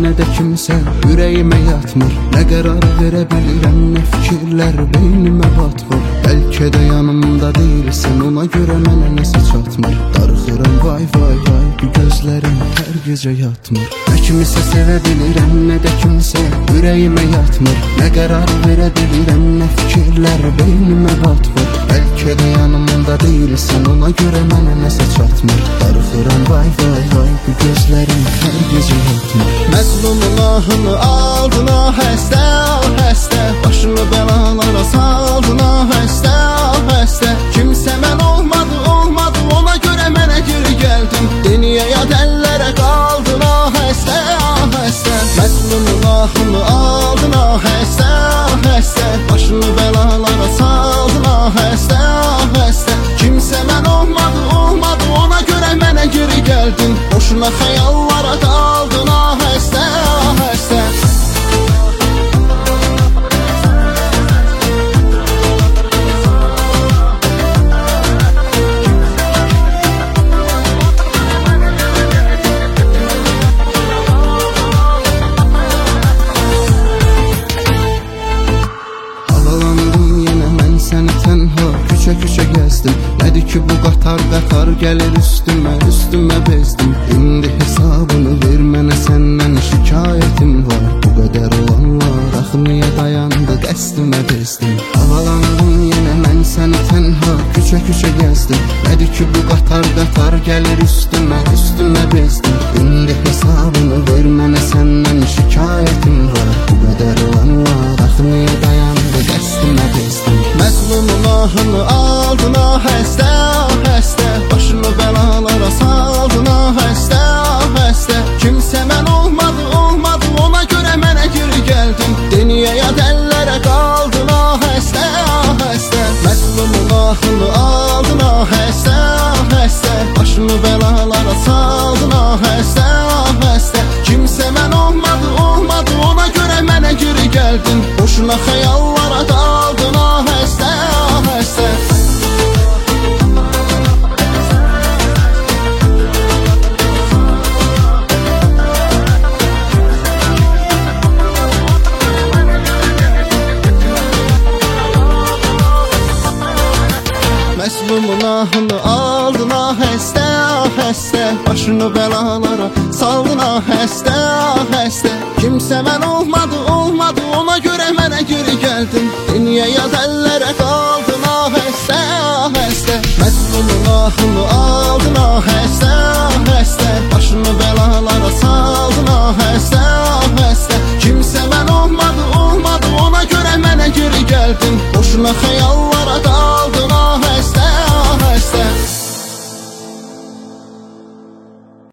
nə də kimsə ürəyimə yatmır. Nə qərar verə bilirəm, nə fikirlər beynimə batmır. Bəlkə də yanımda deyilsən, ona görə mənə nəsə çatmır. Darıxıram vay vay vay, bu gözlərim hər gecə yatmır. Nə kimisə sevə bilirəm, nə də kimsə ürəyimə yatmır. Nə qərar verə bilirəm, nə fikirlər beynimə batmır. Bəlkə də yanımda deyilsən, ona görə mənə nəsə çatmır. Darıxıram vay vay vay, bu gözlərim hər gecə yatmır. Məzlumun ahını aldın ah həstə, ah həstə. Başını bəlalara saldın ah həstə, ah həstə. Kimsə mən olmadı, olmadı, ona görə mənə geri gəldin. Deniyə yad əllərə qaldın ah həstə, ah həstə. Məzlumun ahını aldın ah həstə, ah həstə. Başını bəlalara saldın ah həstə, ah həstə. Kimsə mən olmadı, olmadı, ona görə mənə geri gəldin. Boşuna xəyallara daldın ah həstə, ah həstə. Küçə gəzdim, nədir ki bu qatar gəlir üstümə, üstümə bezdim. İndi hesabını ver mənə, səndən şikayətim var. Bu qədər olanlar axı niyə dayandı, qəsdimə bezdim. Havalandım yenə mən səni tənha, küçə gəzdim. Nədir ki bu qatar gəlir üstümə, üstümə bezdim. İndi hesabını ver mənə, səndən şikayətim var. Bu qədər olanlar axı niyə dayandı, qəsdimə bezdim. Məzlumun ahını aldın ah həstə, ah həstə. Başını bəlalara saldın ah həstə, ah həstə. Kimsə mən olmadı, olmadı, ona görə mənə geri gəldin. Deniyə yad əllərə qaldın ah həstə, ah həstə. Məzlumun ahını aldın ah həstə, ah həstə. Başını bəlalara saldın ah həstə, ah həstə. Kimsə mən olmadı, olmadı, ona görə mənə geri gəldin. Boşuna xəyallara daldın ah həstə, ah həstə. Məzlumun ahını aldın ah həstə, ah həstə. Başını bəlalara saldın ah həstə, ah həstə. Kimsə mən olmadı, olmadı, ona görə mənə geri gəldin. Deniyə yad əllərə qaldın ah həstə, ah həstə. Məzlumun ahını aldın ah həstə, ah həstə. Başını bəlalara saldın ah həstə, ah həstə. Kimsə mən olmadı, olmadı, ona görə mənə geri gəldin. Boşuna xəyallar